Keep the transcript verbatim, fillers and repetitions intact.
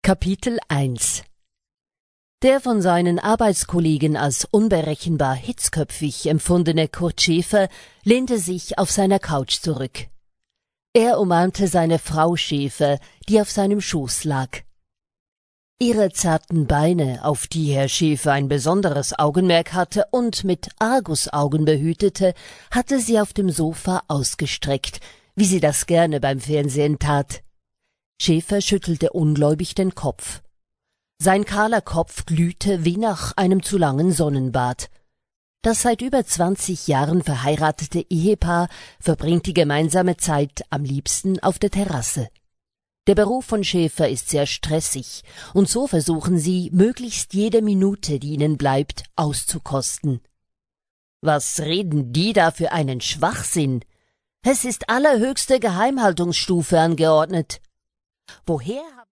Kapitel eins. Der von seinen Arbeitskollegen als unberechenbar hitzköpfig empfundene Kurt Schäfer lehnte sich auf seiner Couch zurück. Er umarmte seine Frau Schäfer, die auf seinem Schoß lag. Ihre zarten Beine, auf die Herr Schäfer ein besonderes Augenmerk hatte und mit Argusaugen behütete, hatte sie auf dem Sofa ausgestreckt, wie sie das gerne beim Fernsehen tat. Schäfer schüttelte ungläubig den Kopf. Sein kahler Kopf glühte wie nach einem zu langen Sonnenbad. Das seit über zwanzig Jahren verheiratete Ehepaar verbringt die gemeinsame Zeit am liebsten auf der Terrasse. Der Beruf von Schäfer ist sehr stressig, und so versuchen sie, möglichst jede Minute, die ihnen bleibt, auszukosten. »Was reden die da für einen Schwachsinn? Es ist allerhöchste Geheimhaltungsstufe angeordnet. Woher